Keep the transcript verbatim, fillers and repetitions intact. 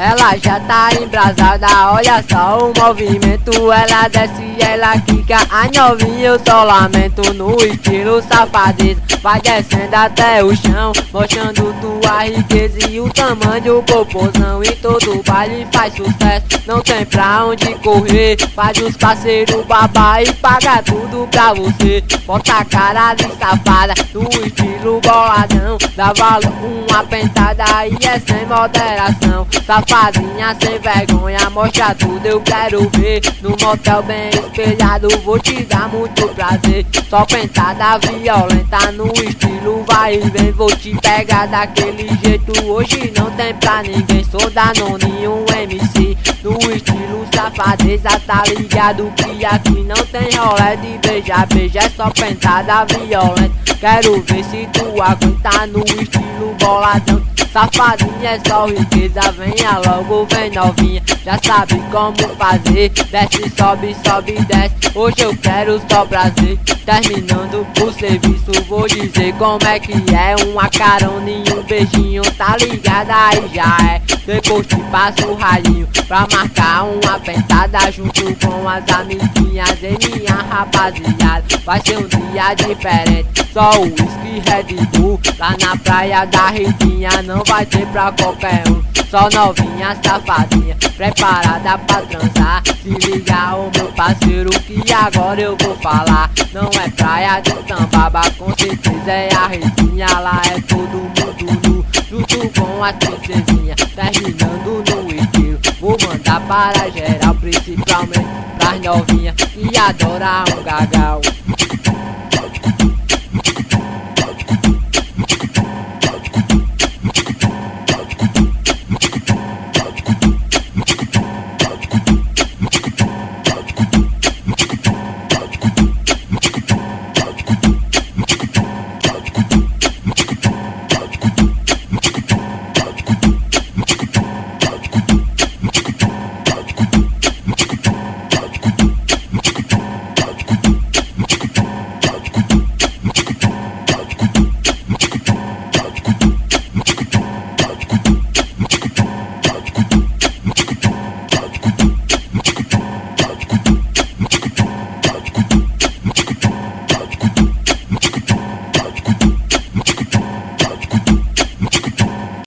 ela já tá embrasada, olha só o movimento. Ela desce, ela quica, a novinha eu só lamento. No estilo safadeza, vai descendo até o chão, mostrando tua riqueza e o tamanho do popozão. E todo baile faz sucesso, não tem pra onde correr. Faz os parceiros babar e paga tudo pra você. Bota a cara de safada, no estilo boladão, dá valor uma pentada e é sem moderação. Safadinha sem vergonha, mostra tudo, eu quero ver. No motel bem espelhado, vou te dar muito prazer. Só pentada violenta, no estilo vai e vem. Vou te pegar daquele jeito, hoje não tem pra ninguém. Sou Danoninho M C, no estilo safadeza. Tá ligado que aqui não tem rolê de beija, beija, é só pentada violenta. Quero ver se tu aguenta no estilo boladão. Safadinha é só riqueza, venha logo, vem novinha, já sabe como fazer. Desce, sobe, sobe, desce, hoje eu quero só prazer. Terminando o serviço, vou dizer como é que é. Uma carona e um beijinho, tá ligado, aí já é. Depois te passo o ralinho pra marcar uma pentada junto com as amiguinhas e minha rapaziada. Vai ser um dia diferente, só o whisky Red Bull. Lá na praia da Ritinha não vai ter pra qualquer um. Só novinha safadinha, preparada pra transar. Se liga o meu parceiro que agora eu vou falar. Não é praia de Tambaba, com certeza é a Ritinha. Lá é todo mundo nu, junto com as princesinhas. Terminando no estilo, vou mandar para geral, principalmente pras novinhas que adoram um gagal.